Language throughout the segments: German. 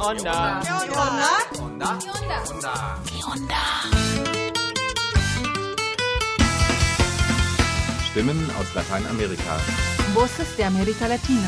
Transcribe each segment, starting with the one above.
onda? ¿Qué onda? Onda. Onda. Stimmen aus Lateinamerika. Voces de América Latina.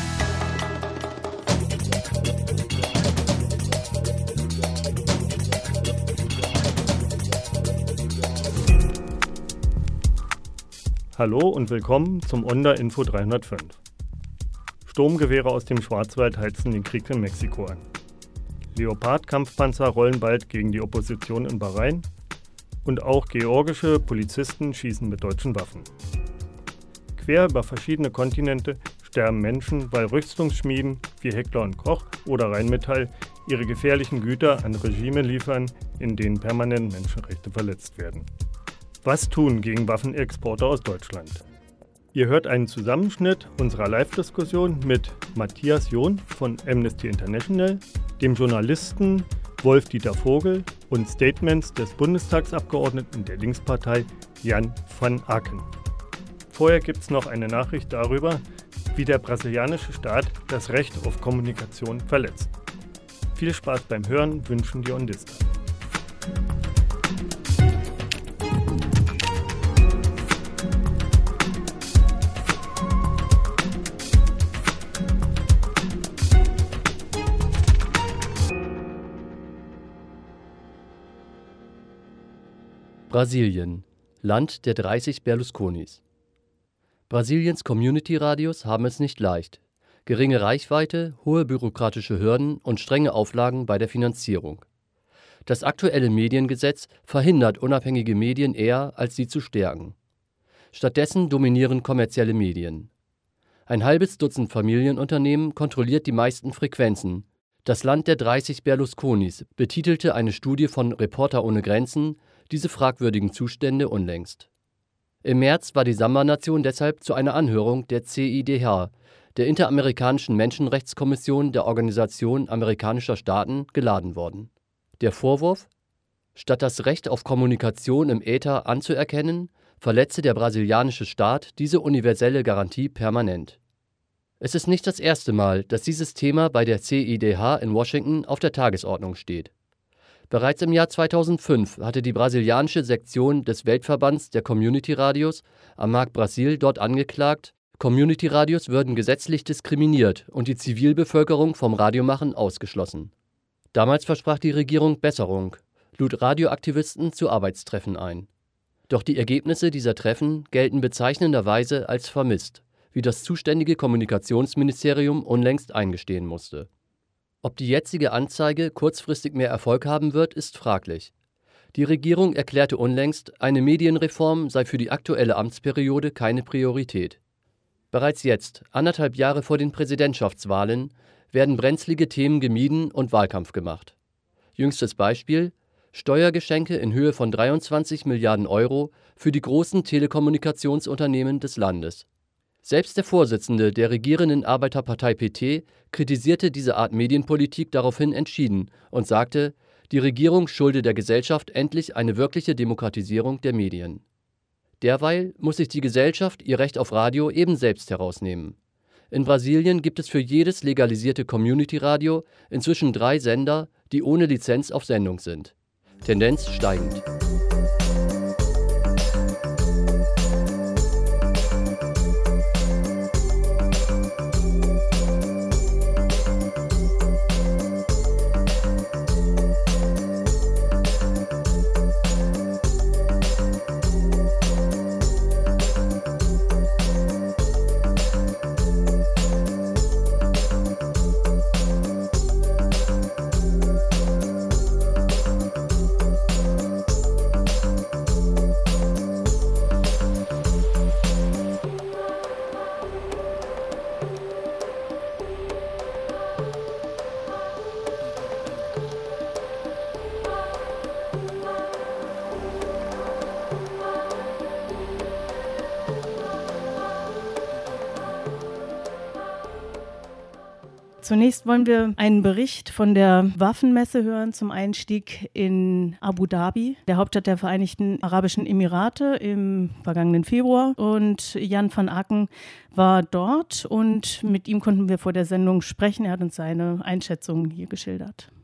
Hallo und willkommen zum Onda Info 305. Sturmgewehre aus dem Schwarzwald heizen den Krieg in Mexiko an. Leopard-Kampfpanzer rollen bald gegen die Opposition in Bahrain und auch georgische Polizisten schießen mit deutschen Waffen. Quer über verschiedene Kontinente sterben Menschen, weil Rüstungsschmieden wie Heckler & Koch oder Rheinmetall ihre gefährlichen Güter an Regime liefern, in denen permanent Menschenrechte verletzt werden. Was tun gegen Waffenexporte aus Deutschland? Ihr hört einen Zusammenschnitt unserer Live-Diskussion mit Matthias John von Amnesty International, dem Journalisten Wolf-Dieter Vogel und Statements des Bundestagsabgeordneten der Linkspartei Jan van Aken. Vorher gibt es noch eine Nachricht darüber, wie der brasilianische Staat das Recht auf Kommunikation verletzt. Viel Spaß beim Hören wünschen die Ondista. Brasilien, Land der 30 Berlusconis. Brasiliens Community-Radios haben es nicht leicht. Geringe Reichweite, hohe bürokratische Hürden und strenge Auflagen bei der Finanzierung. Das aktuelle Mediengesetz verhindert unabhängige Medien eher, als sie zu stärken. Stattdessen dominieren kommerzielle Medien. Ein halbes Dutzend Familienunternehmen kontrolliert die meisten Frequenzen. Das Land der 30 Berlusconis betitelte eine Studie von Reporter ohne Grenzen diese fragwürdigen Zustände unlängst. Im März war die Samba-Nation deshalb zu einer Anhörung der CIDH, der Interamerikanischen Menschenrechtskommission der Organisation amerikanischer Staaten, geladen worden. Der Vorwurf: Statt das Recht auf Kommunikation im Äther anzuerkennen, verletze der brasilianische Staat diese universelle Garantie permanent. Es ist nicht das erste Mal, dass dieses Thema bei der CIDH in Washington auf der Tagesordnung steht. Bereits im Jahr 2005 hatte die brasilianische Sektion des Weltverbands der Community-Radios AMAC Brasil dort angeklagt, Community-Radios würden gesetzlich diskriminiert und die Zivilbevölkerung vom Radiomachen ausgeschlossen. Damals versprach die Regierung Besserung, lud Radioaktivisten zu Arbeitstreffen ein. Doch die Ergebnisse dieser Treffen gelten bezeichnenderweise als vermisst, wie das zuständige Kommunikationsministerium unlängst eingestehen musste. Ob die jetzige Anzeige kurzfristig mehr Erfolg haben wird, ist fraglich. Die Regierung erklärte unlängst, eine Medienreform sei für die aktuelle Amtsperiode keine Priorität. Bereits jetzt, 1,5 Jahre vor den Präsidentschaftswahlen, werden brenzlige Themen gemieden und Wahlkampf gemacht. Jüngstes Beispiel: Steuergeschenke in Höhe von 23 Milliarden Euro für die großen Telekommunikationsunternehmen des Landes. Selbst der Vorsitzende der regierenden Arbeiterpartei PT kritisierte diese Art Medienpolitik daraufhin entschieden und sagte, die Regierung schulde der Gesellschaft endlich eine wirkliche Demokratisierung der Medien. Derweil muss sich die Gesellschaft ihr Recht auf Radio eben selbst herausnehmen. In Brasilien gibt es für jedes legalisierte Community-Radio inzwischen 3 Sender, die ohne Lizenz auf Sendung sind. Tendenz steigend. Zunächst wollen wir einen Bericht von der Waffenmesse hören zum Einstieg in Abu Dhabi, der Hauptstadt der Vereinigten Arabischen Emirate, im vergangenen Februar. Und Jan van Aken war dort und mit ihm konnten wir vor der Sendung sprechen. Er hat uns seine Einschätzungen hier geschildert.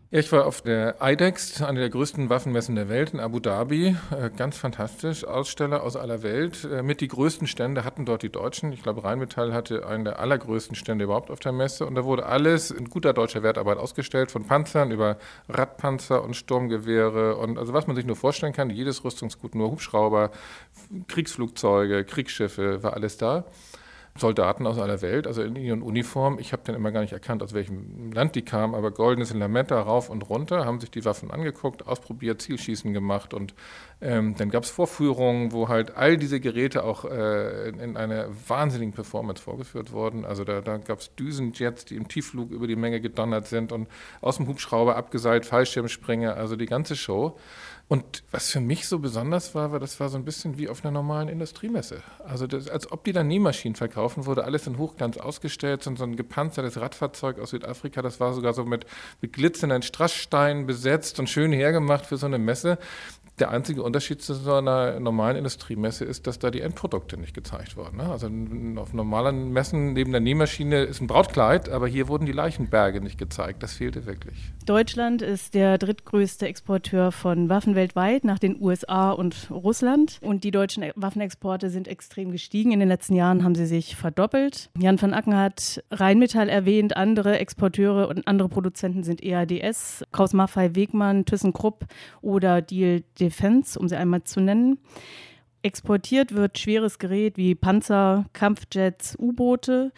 Ja, ich war auf der IDEX, einer der größten Waffenmessen der Welt in Abu Dhabi. Ganz fantastisch, Aussteller aus aller Welt. Mit die größten Stände hatten dort die Deutschen. Ich glaube, Rheinmetall hatte einen der allergrößten Stände überhaupt auf der Messe. Und da wurde alles in guter deutscher Wertarbeit ausgestellt, von Panzern über Radpanzer und Sturmgewehre. Und also was man sich nur vorstellen kann, jedes Rüstungsgut, nur Hubschrauber, Kriegsflugzeuge, Kriegsschiffe, war alles da. Soldaten aus aller Welt, also in ihren Uniformen. Ich habe dann immer gar nicht erkannt, aus welchem Land die kamen, aber goldenes Lametta rauf und runter, haben sich die Waffen angeguckt, ausprobiert, Zielschießen gemacht und dann gab es Vorführungen, wo halt all diese Geräte auch in einer wahnsinnigen Performance vorgeführt wurden. Also da gab es Düsenjets, die im Tiefflug über die Menge gedonnert sind und aus dem Hubschrauber abgeseilt, Fallschirmspringer, also die ganze Show. Und was für mich so besonders war, das war so ein bisschen wie auf einer normalen Industriemesse. Also als ob die da Nähmaschinen verkaufen, wurde alles in Hochglanz ausgestellt. So ein gepanzertes Radfahrzeug aus Südafrika, das war sogar so mit glitzernden Strasssteinen besetzt und schön hergemacht für so eine Messe. Der einzige Unterschied zu so einer normalen Industriemesse ist, dass da die Endprodukte nicht gezeigt wurden. Ne? Also auf normalen Messen neben der Nähmaschine ist ein Brautkleid, aber hier wurden die Leichenberge nicht gezeigt. Das fehlte wirklich. Deutschland ist der drittgrößte Exporteur von Waffen weltweit nach den USA und Russland. Und die deutschen Waffenexporte sind extrem gestiegen. In den letzten Jahren haben sie sich verdoppelt. Jan van Acken hat Rheinmetall erwähnt. Andere Exporteure und andere Produzenten sind EADS, Krauss-Maffei, Wegmann, ThyssenKrupp oder Diehl Defense, um sie einmal zu nennen. Exportiert wird schweres Gerät wie Panzer, Kampfjets, U-Boote.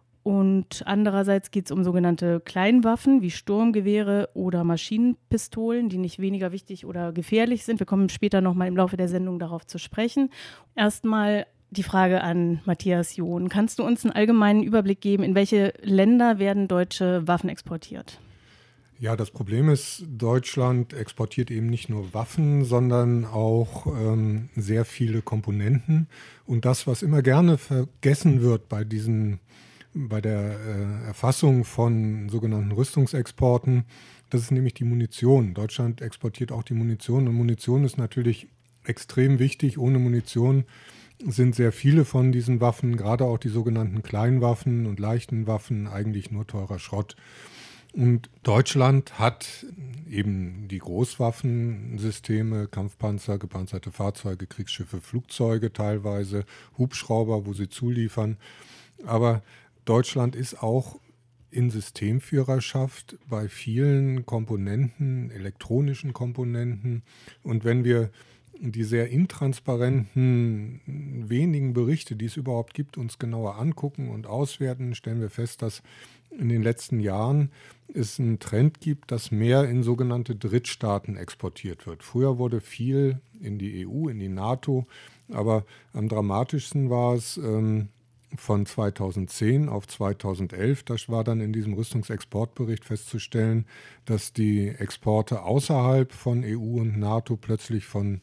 Und andererseits geht es um sogenannte Kleinwaffen wie Sturmgewehre oder Maschinenpistolen, die nicht weniger wichtig oder gefährlich sind. Wir kommen später nochmal im Laufe der Sendung darauf zu sprechen. Erstmal die Frage an Matthias John. Kannst du uns einen allgemeinen Überblick geben, in welche Länder werden deutsche Waffen exportiert? Ja, das Problem ist, Deutschland exportiert eben nicht nur Waffen, sondern auch sehr viele Komponenten. Und das, was immer gerne vergessen wird bei der Erfassung von sogenannten Rüstungsexporten, das ist nämlich die Munition. Deutschland exportiert auch die Munition und Munition ist natürlich extrem wichtig. Ohne Munition sind sehr viele von diesen Waffen, gerade auch die sogenannten Kleinwaffen und leichten Waffen, eigentlich nur teurer Schrott. Und Deutschland hat eben die Großwaffensysteme, Kampfpanzer, gepanzerte Fahrzeuge, Kriegsschiffe, Flugzeuge teilweise, Hubschrauber, wo sie zuliefern. Aber Deutschland ist auch in Systemführerschaft bei vielen Komponenten, elektronischen Komponenten. Und wenn wir die sehr intransparenten, wenigen Berichte, die es überhaupt gibt, uns genauer angucken und auswerten, stellen wir fest, dass in den letzten Jahren es einen Trend gibt, dass mehr in sogenannte Drittstaaten exportiert wird. Früher wurde viel in die EU, in die NATO, aber am dramatischsten war es von 2010 auf 2011. Das war dann in diesem Rüstungsexportbericht festzustellen, dass die Exporte außerhalb von EU und NATO plötzlich von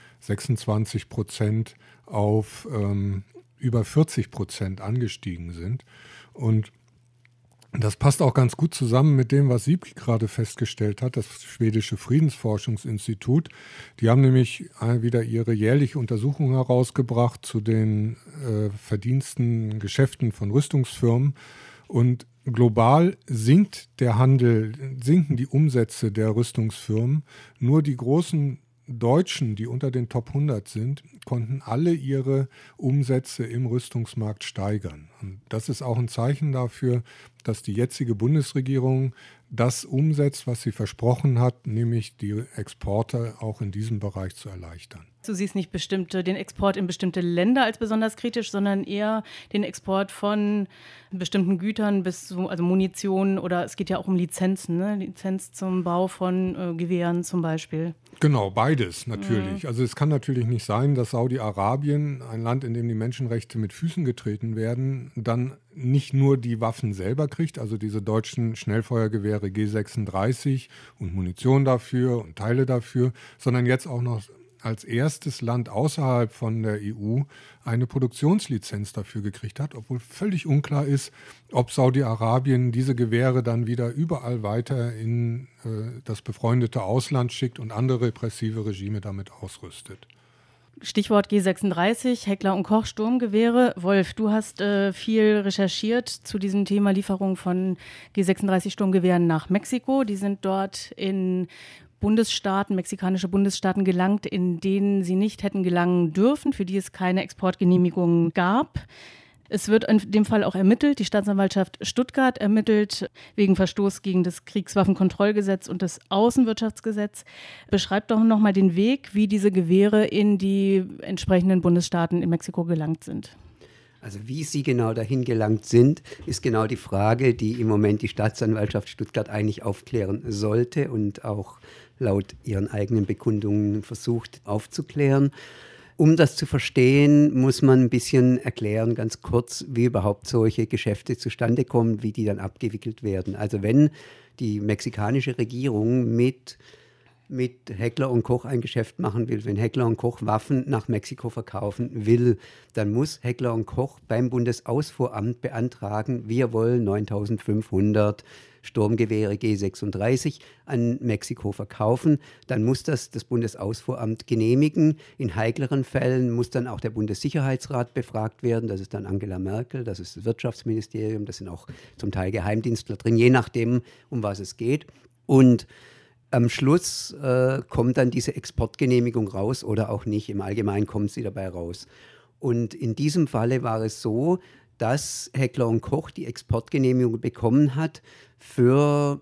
26% auf über 40% angestiegen sind. Und das passt auch ganz gut zusammen mit dem, was Siebke gerade festgestellt hat, das schwedische Friedensforschungsinstitut. Die haben nämlich wieder ihre jährliche Untersuchung herausgebracht zu den Verdiensten, Geschäften von Rüstungsfirmen. Und global sinkt der Handel, sinken die Umsätze der Rüstungsfirmen. Nur die großen Deutschen, die unter den Top 100 sind, konnten alle ihre Umsätze im Rüstungsmarkt steigern. Und das ist auch ein Zeichen dafür, dass die jetzige Bundesregierung das umsetzt, was sie versprochen hat, nämlich die Exporte auch in diesem Bereich zu erleichtern. Du siehst nicht den Export in bestimmte Länder als besonders kritisch, sondern eher den Export von bestimmten Gütern bis zu, also Munition, oder es geht ja auch um Lizenzen, ne? Lizenz zum Bau von Gewehren zum Beispiel. Genau, beides natürlich. Also es kann natürlich nicht sein, dass Saudi-Arabien, ein Land, in dem die Menschenrechte mit Füßen getreten werden, dann nicht nur die Waffen selber kriegt, also diese deutschen Schnellfeuergewehre G36 und Munition dafür und Teile dafür, sondern jetzt auch noch als erstes Land außerhalb von der EU eine Produktionslizenz dafür gekriegt hat, obwohl völlig unklar ist, ob Saudi-Arabien diese Gewehre dann wieder überall weiter in das befreundete Ausland schickt und andere repressive Regime damit ausrüstet. Stichwort G36, Heckler & Koch Sturmgewehre. Wolf, du hast viel recherchiert zu diesem Thema Lieferung von G36 Sturmgewehren nach Mexiko. Die sind dort in Bundesstaaten, mexikanische Bundesstaaten gelangt, in denen sie nicht hätten gelangen dürfen, für die es keine Exportgenehmigung gab. Es wird in dem Fall auch ermittelt. Die Staatsanwaltschaft Stuttgart ermittelt wegen Verstoß gegen das Kriegswaffenkontrollgesetz und das Außenwirtschaftsgesetz. Beschreibt doch nochmal den Weg, wie diese Gewehre in die entsprechenden Bundesstaaten in Mexiko gelangt sind. Also wie sie genau dahin gelangt sind, ist genau die Frage, die im Moment die Staatsanwaltschaft Stuttgart eigentlich aufklären sollte und auch laut ihren eigenen Bekundungen versucht aufzuklären. Um das zu verstehen, muss man ein bisschen erklären, ganz kurz, wie überhaupt solche Geschäfte zustande kommen, wie die dann abgewickelt werden. Also wenn die mexikanische Regierung mit Heckler & Koch ein Geschäft machen will, wenn Heckler & Koch Waffen nach Mexiko verkaufen will, dann muss Heckler & Koch beim Bundesausfuhramt beantragen, wir wollen 9.500 Sturmgewehre G36 an Mexiko verkaufen. Dann muss das Bundesausfuhramt genehmigen. In heikleren Fällen muss dann auch der Bundessicherheitsrat befragt werden. Das ist dann Angela Merkel, das ist das Wirtschaftsministerium, das sind auch zum Teil Geheimdienstler drin, je nachdem, um was es geht. Und am Schluss kommt dann diese Exportgenehmigung raus oder auch nicht. Im Allgemeinen kommt sie dabei raus. Und in diesem Falle war es so, dass Heckler & Koch die Exportgenehmigung bekommen hat für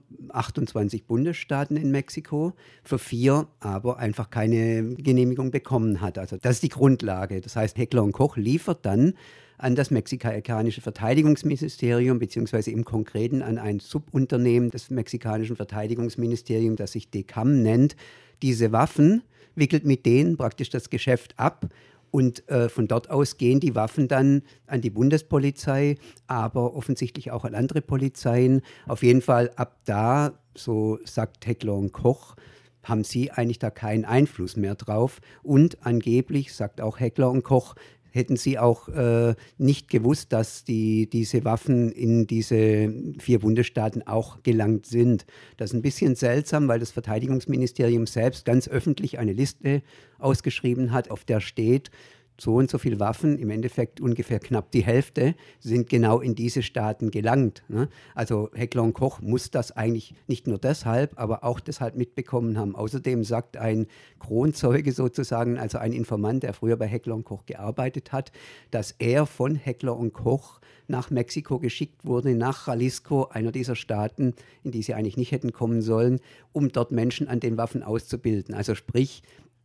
28 Bundesstaaten in Mexiko, für 4 aber einfach keine Genehmigung bekommen hat. Also das ist die Grundlage. Das heißt, Heckler & Koch liefert dann an das mexikanische Verteidigungsministerium, beziehungsweise im Konkreten an ein Subunternehmen des mexikanischen Verteidigungsministeriums, das sich DECAM nennt, diese Waffen, wickelt mit denen praktisch das Geschäft ab. Und von dort aus gehen die Waffen dann an die Bundespolizei, aber offensichtlich auch an andere Polizeien. Auf jeden Fall ab da, so sagt Heckler & Koch, haben sie eigentlich da keinen Einfluss mehr drauf. Und angeblich, sagt auch Heckler & Koch, hätten sie auch nicht gewusst, dass diese Waffen in diese 4 Bundesstaaten auch gelangt sind. Das ist ein bisschen seltsam, weil das Verteidigungsministerium selbst ganz öffentlich eine Liste ausgeschrieben hat, auf der steht, so und so viele Waffen, im Endeffekt ungefähr knapp die Hälfte, sind genau in diese Staaten gelangt. Ne? Also Heckler & Koch muss das eigentlich nicht nur deshalb, aber auch deshalb mitbekommen haben. Außerdem sagt ein Kronzeuge sozusagen, also ein Informant, der früher bei Heckler & Koch gearbeitet hat, dass er von Heckler & Koch nach Mexiko geschickt wurde, nach Jalisco, einer dieser Staaten, in die sie eigentlich nicht hätten kommen sollen, um dort Menschen an den Waffen auszubilden. Also sprich,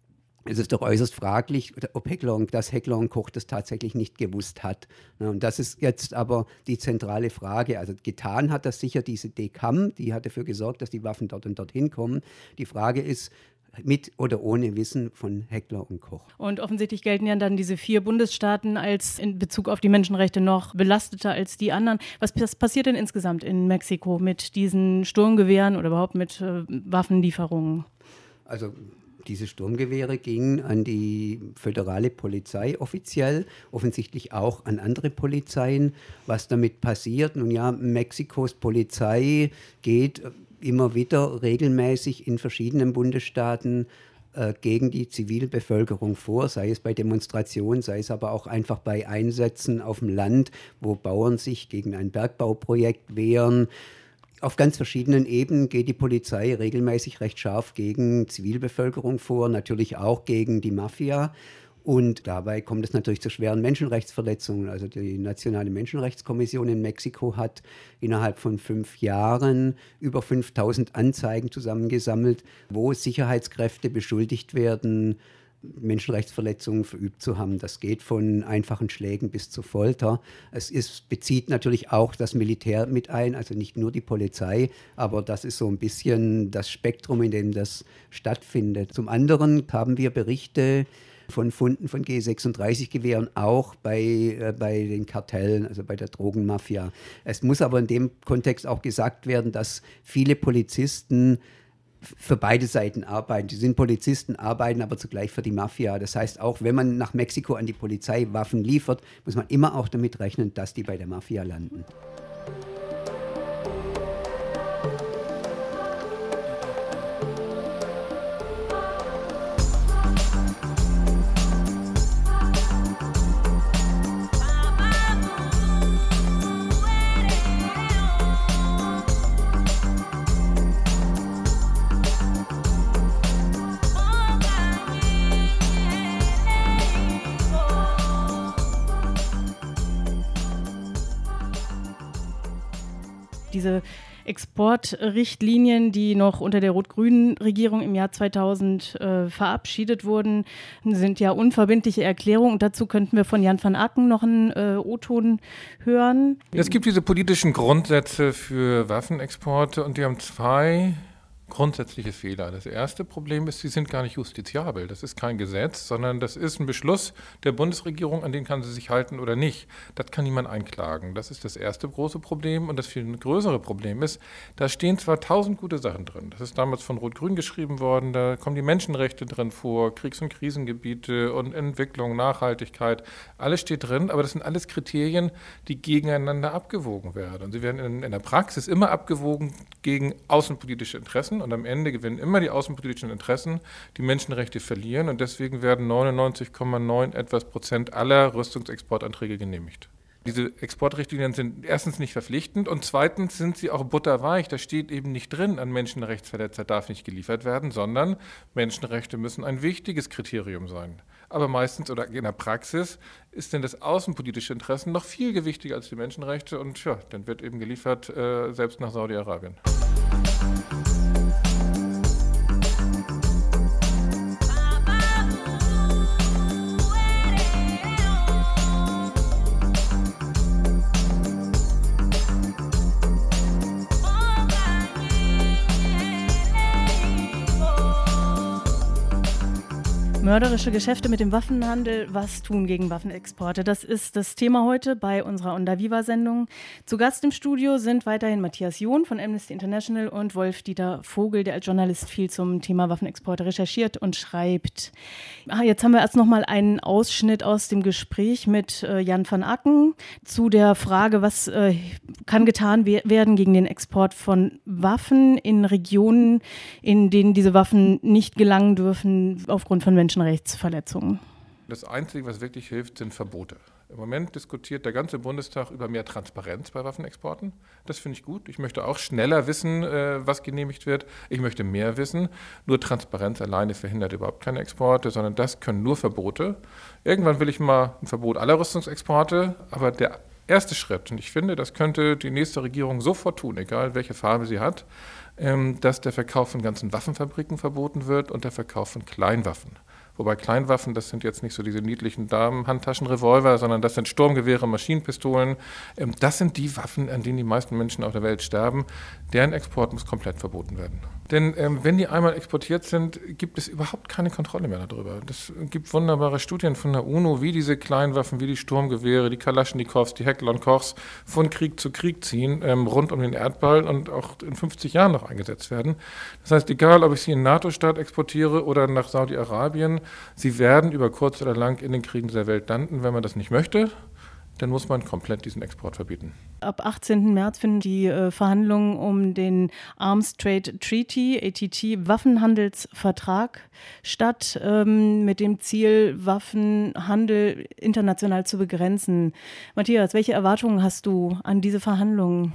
es ist doch äußerst fraglich, ob Heckler & Koch das tatsächlich nicht gewusst hat. Und das ist jetzt aber die zentrale Frage. Also getan hat das sicher diese DECAM, die hat dafür gesorgt, dass die Waffen dort und dorthin kommen. Die Frage ist, mit oder ohne Wissen von Heckler & Koch. Und offensichtlich gelten ja dann diese 4 Bundesstaaten als in Bezug auf die Menschenrechte noch belasteter als die anderen. Was passiert denn insgesamt in Mexiko mit diesen Sturmgewehren oder überhaupt mit Waffenlieferungen? Also diese Sturmgewehre gingen an die föderale Polizei offiziell, offensichtlich auch an andere Polizeien. Was damit passiert? Nun ja, Mexikos Polizei geht immer wieder regelmäßig in verschiedenen Bundesstaaten gegen die Zivilbevölkerung vor, sei es bei Demonstrationen, sei es aber auch einfach bei Einsätzen auf dem Land, wo Bauern sich gegen ein Bergbauprojekt wehren. Auf ganz verschiedenen Ebenen geht die Polizei regelmäßig recht scharf gegen Zivilbevölkerung vor, natürlich auch gegen die Mafia. Und dabei kommt es natürlich zu schweren Menschenrechtsverletzungen. Also die Nationale Menschenrechtskommission in Mexiko hat innerhalb von 5 Jahren über 5.000 Anzeigen zusammengesammelt, wo Sicherheitskräfte beschuldigt werden, Menschenrechtsverletzungen verübt zu haben. Das geht von einfachen Schlägen bis zu Folter. Bezieht natürlich auch das Militär mit ein, also nicht nur die Polizei, aber das ist so ein bisschen das Spektrum, in dem das stattfindet. Zum anderen haben wir Berichte von Funden von G36-Gewehren auch bei den Kartellen, also bei der Drogenmafia. Es muss aber in dem Kontext auch gesagt werden, dass viele Polizisten für beide Seiten arbeiten. Die sind Polizisten, arbeiten aber zugleich für die Mafia. Das heißt, auch wenn man nach Mexiko an die Polizei Waffen liefert, muss man immer auch damit rechnen, dass die bei der Mafia landen. Diese Exportrichtlinien, die noch unter der rot-grünen Regierung im Jahr 2000 verabschiedet wurden, sind ja unverbindliche Erklärungen. Und dazu könnten wir von Jan van Aken noch einen O-Ton hören. Es gibt diese politischen Grundsätze für Waffenexporte und die haben zwei grundsätzliche Fehler. Das erste Problem ist, sie sind gar nicht justiziabel. Das ist kein Gesetz, sondern das ist ein Beschluss der Bundesregierung, an den kann sie sich halten oder nicht. Das kann niemand einklagen. Das ist das erste große Problem. Und das viel größere Problem ist, da stehen zwar 1000 gute Sachen drin. Das ist damals von Rot-Grün geschrieben worden. Da kommen die Menschenrechte drin vor, Kriegs- und Krisengebiete und Entwicklung, Nachhaltigkeit. Alles steht drin, aber das sind alles Kriterien, die gegeneinander abgewogen werden. Und sie werden in der Praxis immer abgewogen gegen außenpolitische Interessen. Und am Ende gewinnen immer die außenpolitischen Interessen, die Menschenrechte verlieren. Und deswegen werden 99,9 etwas Prozent aller Rüstungsexportanträge genehmigt. Diese Exportrichtlinien sind erstens nicht verpflichtend und zweitens sind sie auch butterweich. Da steht eben nicht drin, ein Menschenrechtsverletzer darf nicht geliefert werden, sondern Menschenrechte müssen ein wichtiges Kriterium sein. Aber meistens oder in der Praxis ist denn das außenpolitische Interesse noch viel gewichtiger als die Menschenrechte und ja, dann wird eben geliefert, selbst nach Saudi-Arabien. Mörderische Geschäfte mit dem Waffenhandel, was tun gegen Waffenexporte? Das ist das Thema heute bei unserer Onda Viva-Sendung. Zu Gast im Studio sind weiterhin Matthias John von Amnesty International und Wolf-Dieter Vogel, der als Journalist viel zum Thema Waffenexporte recherchiert und schreibt. Jetzt haben wir erst noch mal einen Ausschnitt aus dem Gespräch mit Jan van Aken zu der Frage, was kann getan werden gegen den Export von Waffen in Regionen, in denen diese Waffen nicht gelangen dürfen aufgrund von Menschenrechtsverletzungen. Das Einzige, was wirklich hilft, sind Verbote. Im Moment diskutiert der ganze Bundestag über mehr Transparenz bei Waffenexporten. Das finde ich gut. Ich möchte auch schneller wissen, was genehmigt wird. Ich möchte mehr wissen. Nur Transparenz alleine verhindert überhaupt keine Exporte, sondern das können nur Verbote. Irgendwann will ich mal ein Verbot aller Rüstungsexporte, aber der erste Schritt, und ich finde, das könnte die nächste Regierung sofort tun, egal welche Farbe sie hat, dass der Verkauf von ganzen Waffenfabriken verboten wird und der Verkauf von Kleinwaffen. Wobei Kleinwaffen, das sind jetzt nicht so diese niedlichen Damen-Handtaschenrevolver, sondern das sind Sturmgewehre, Maschinenpistolen. Das sind die Waffen, an denen die meisten Menschen auf der Welt sterben. Deren Export muss komplett verboten werden. Denn wenn die einmal exportiert sind, gibt es überhaupt keine Kontrolle mehr darüber. Es gibt wunderbare Studien von der UNO, wie diese Kleinwaffen, wie die Sturmgewehre, die Kalaschnikows, die Heckler und Kochs von Krieg zu Krieg ziehen, rund um den Erdball und auch in 50 Jahren noch eingesetzt werden. Das heißt, egal, ob ich sie in einen NATO-Staat exportiere oder nach Saudi-Arabien, sie werden über kurz oder lang in den Kriegen dieser Welt landen. Wenn man das nicht möchte, dann muss man komplett diesen Export verbieten. Ab 18. März finden die Verhandlungen um den Arms Trade Treaty, ATT, Waffenhandelsvertrag statt, mit dem Ziel, Waffenhandel international zu begrenzen. Matthias, welche Erwartungen hast du an diese Verhandlungen?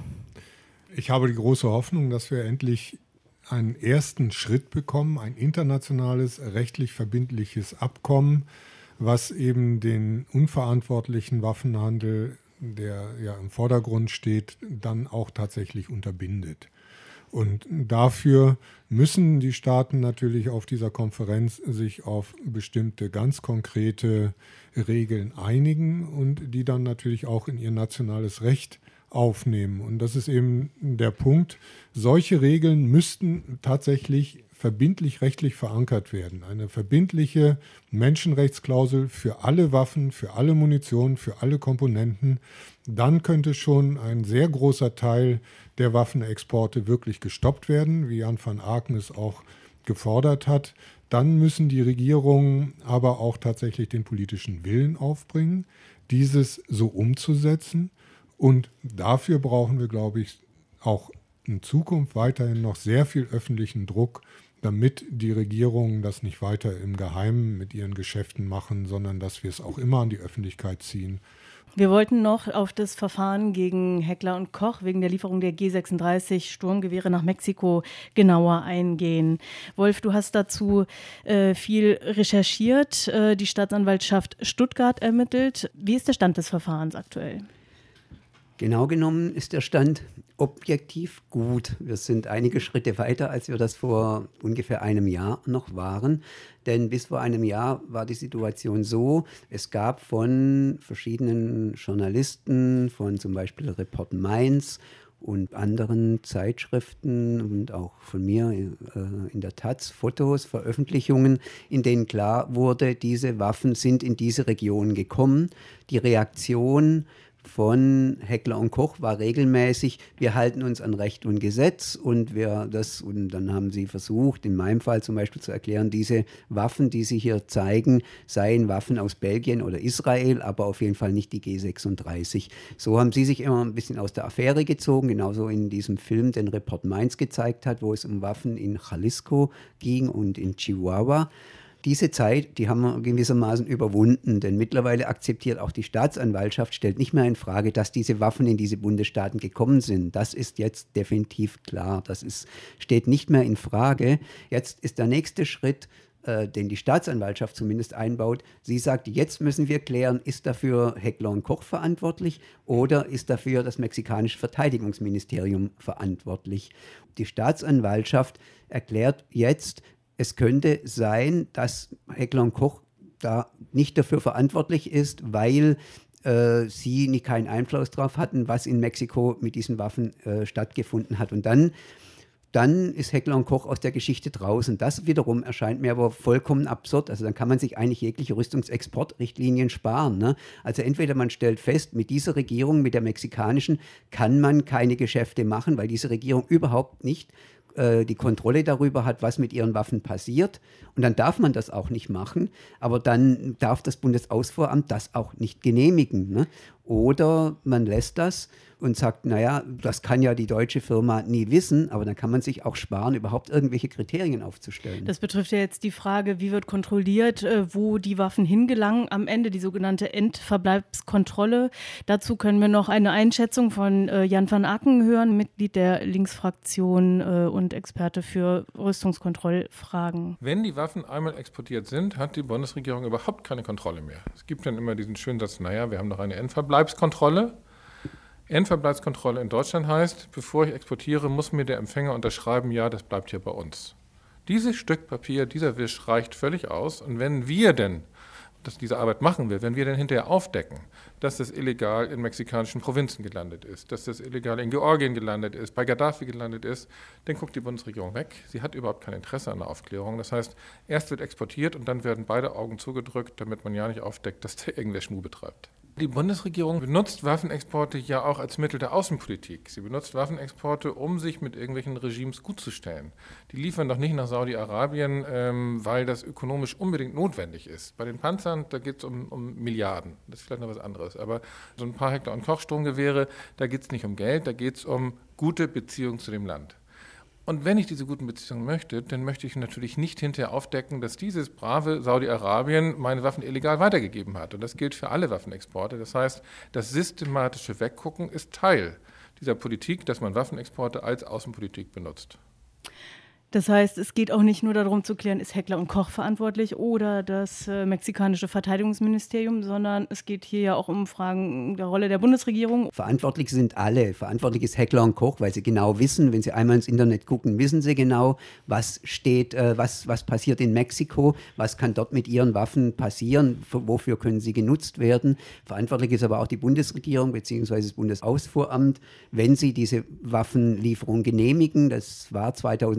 Ich habe die große Hoffnung, dass wir endlich einen ersten Schritt bekommen, ein internationales, rechtlich verbindliches Abkommen, was eben den unverantwortlichen Waffenhandel, der ja im Vordergrund steht, dann auch tatsächlich unterbindet. Und dafür müssen die Staaten natürlich auf dieser Konferenz sich auf bestimmte ganz konkrete Regeln einigen und die dann natürlich auch in ihr nationales Recht aufnehmen. Und das ist eben der Punkt. Solche Regeln müssten tatsächlich verbindlich rechtlich verankert werden. Eine verbindliche Menschenrechtsklausel für alle Waffen, für alle Munition, für alle Komponenten. Dann könnte schon ein sehr großer Teil der Waffenexporte wirklich gestoppt werden, wie Jan van Aken es auch gefordert hat. Dann müssen die Regierungen aber auch tatsächlich den politischen Willen aufbringen, dieses so umzusetzen. Und dafür brauchen wir, glaube ich, auch in Zukunft weiterhin noch sehr viel öffentlichen Druck, damit die Regierungen das nicht weiter im Geheimen mit ihren Geschäften machen, sondern dass wir es auch immer an die Öffentlichkeit ziehen. Wir wollten noch auf das Verfahren gegen Heckler und Koch wegen der Lieferung der G36 Sturmgewehre nach Mexiko genauer eingehen. Wolf, du hast dazu viel recherchiert, die Staatsanwaltschaft Stuttgart ermittelt. Wie ist der Stand des Verfahrens aktuell? Genau genommen ist der Stand objektiv gut. Wir sind einige Schritte weiter, als wir das vor ungefähr einem Jahr noch waren. Denn bis vor einem Jahr war die Situation so, es gab von verschiedenen Journalisten, von zum Beispiel Report Mainz und anderen Zeitschriften und auch von mir in der Taz Fotos, Veröffentlichungen, in denen klar wurde, diese Waffen sind in diese Region gekommen. Die Reaktion von Heckler und Koch war regelmäßig, wir halten uns an Recht und Gesetz und dann haben sie versucht, in meinem Fall zum Beispiel zu erklären, diese Waffen, die sie hier zeigen, seien Waffen aus Belgien oder Israel, aber auf jeden Fall nicht die G36. So haben sie sich immer ein bisschen aus der Affäre gezogen, genauso in diesem Film, den Report Mainz gezeigt hat, wo es um Waffen in Jalisco ging und in Chihuahua. Diese Zeit, die haben wir gewissermaßen überwunden, denn mittlerweile akzeptiert auch die Staatsanwaltschaft, stellt nicht mehr in Frage, dass diese Waffen in diese Bundesstaaten gekommen sind. Das ist jetzt definitiv klar. Steht nicht mehr in Frage. Jetzt ist der nächste Schritt, den die Staatsanwaltschaft zumindest einbaut. Sie sagt, jetzt müssen wir klären, ist dafür Heckler und Koch verantwortlich oder ist dafür das mexikanische Verteidigungsministerium verantwortlich? Die Staatsanwaltschaft erklärt jetzt, es könnte sein, dass Heckler und Koch da nicht dafür verantwortlich ist, weil sie keinen Einfluss darauf hatten, was in Mexiko mit diesen Waffen stattgefunden hat. Und dann ist Heckler und Koch aus der Geschichte draußen. Das wiederum erscheint mir aber vollkommen absurd. Also dann kann man sich eigentlich jegliche Rüstungsexportrichtlinien sparen. Ne? Also entweder man stellt fest, mit dieser Regierung, mit der mexikanischen, kann man keine Geschäfte machen, weil diese Regierung überhaupt nicht die Kontrolle darüber hat, was mit ihren Waffen passiert. Und dann darf man das auch nicht machen, aber dann darf das Bundesausfuhramt das auch nicht genehmigen. Ne? Oder man lässt das und sagt, naja, das kann ja die deutsche Firma nie wissen, aber dann kann man sich auch sparen, überhaupt irgendwelche Kriterien aufzustellen. Das betrifft ja jetzt die Frage, wie wird kontrolliert, wo die Waffen hingelangen, am Ende die sogenannte Endverbleibskontrolle. Dazu können wir noch eine Einschätzung von Jan van Aken hören, Mitglied der Linksfraktion und Experte für Rüstungskontrollfragen. Wenn die Waffen einmal exportiert sind, hat die Bundesregierung überhaupt keine Kontrolle mehr. Es gibt dann immer diesen schönen Satz, naja, wir haben noch eine Endverbleibskontrolle. Endverbleibskontrolle in Deutschland heißt, bevor ich exportiere, muss mir der Empfänger unterschreiben, ja, das bleibt hier bei uns. Dieses Stück Papier, dieser Wisch reicht völlig aus. Und wenn wir denn, diese Arbeit machen wir, wenn wir dann hinterher aufdecken, dass das illegal in mexikanischen Provinzen gelandet ist, dass das illegal in Georgien gelandet ist, bei Gaddafi gelandet ist, dann guckt die Bundesregierung weg. Sie hat überhaupt kein Interesse an der Aufklärung. Das heißt, erst wird exportiert und dann werden beide Augen zugedrückt, damit man ja nicht aufdeckt, dass da irgendwer Schmuh betreibt. Die Bundesregierung benutzt Waffenexporte ja auch als Mittel der Außenpolitik. Sie benutzt Waffenexporte, um sich mit irgendwelchen Regimes gutzustellen. Die liefern doch nicht nach Saudi-Arabien, weil das ökonomisch unbedingt notwendig ist. Bei den Panzern, da geht es um Milliarden. Das ist vielleicht noch was anderes. Aber so ein paar Heckler- und Koch-Sturmgewehre, da geht es nicht um Geld, da geht es um gute Beziehungen zu dem Land. Und wenn ich diese guten Beziehungen möchte, dann möchte ich natürlich nicht hinterher aufdecken, dass dieses brave Saudi-Arabien meine Waffen illegal weitergegeben hat. Und das gilt für alle Waffenexporte. Das heißt, das systematische Weggucken ist Teil dieser Politik, dass man Waffenexporte als Außenpolitik benutzt. Das heißt, es geht auch nicht nur darum zu klären, ist Heckler und Koch verantwortlich oder das mexikanische Verteidigungsministerium, sondern es geht hier ja auch um Fragen der Rolle der Bundesregierung. Verantwortlich sind alle. Verantwortlich ist Heckler und Koch, weil sie genau wissen, wenn sie einmal ins Internet gucken, wissen sie genau, was steht, was passiert in Mexiko, was kann dort mit ihren Waffen passieren, wofür können sie genutzt werden. Verantwortlich ist aber auch die Bundesregierung bzw. das Bundesausfuhramt, wenn sie diese Waffenlieferung genehmigen. Das war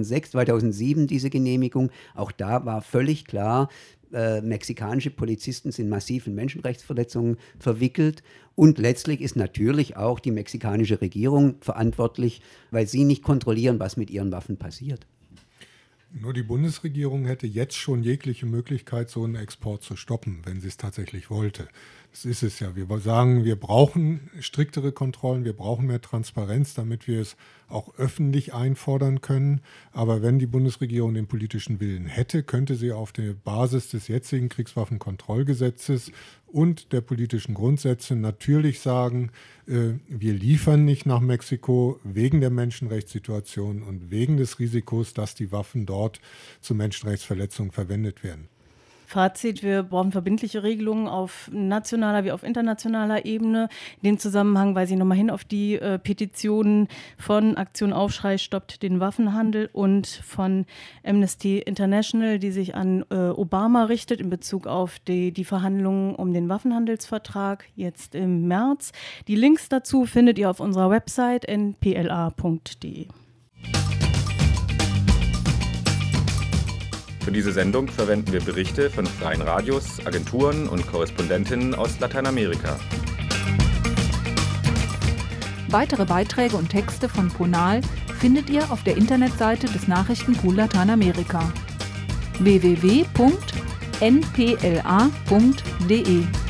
2007 diese Genehmigung. Auch da war völlig klar, mexikanische Polizisten sind massiv in Menschenrechtsverletzungen verwickelt. Und letztlich ist natürlich auch die mexikanische Regierung verantwortlich, weil sie nicht kontrollieren, was mit ihren Waffen passiert. Nur die Bundesregierung hätte jetzt schon jegliche Möglichkeit, so einen Export zu stoppen, wenn sie es tatsächlich wollte. Das ist es ja. Wir sagen, wir brauchen striktere Kontrollen, wir brauchen mehr Transparenz, damit wir es auch öffentlich einfordern können. Aber wenn die Bundesregierung den politischen Willen hätte, könnte sie auf der Basis des jetzigen Kriegswaffenkontrollgesetzes und der politischen Grundsätze natürlich sagen, wir liefern nicht nach Mexiko wegen der Menschenrechtssituation und wegen des Risikos, dass die Waffen dort zu Menschenrechtsverletzungen verwendet werden. Fazit, wir brauchen verbindliche Regelungen auf nationaler wie auf internationaler Ebene. In dem Zusammenhang weise ich nochmal hin auf die Petitionen von Aktion Aufschrei stoppt den Waffenhandel und von Amnesty International, die sich an Obama richtet in Bezug auf die Verhandlungen um den Waffenhandelsvertrag jetzt im März. Die Links dazu findet ihr auf unserer Website npla.de. Für diese Sendung verwenden wir Berichte von freien Radios, Agenturen und Korrespondentinnen aus Lateinamerika. Weitere Beiträge und Texte von Ponal findet ihr auf der Internetseite des Nachrichtenpool Lateinamerika www.npla.de.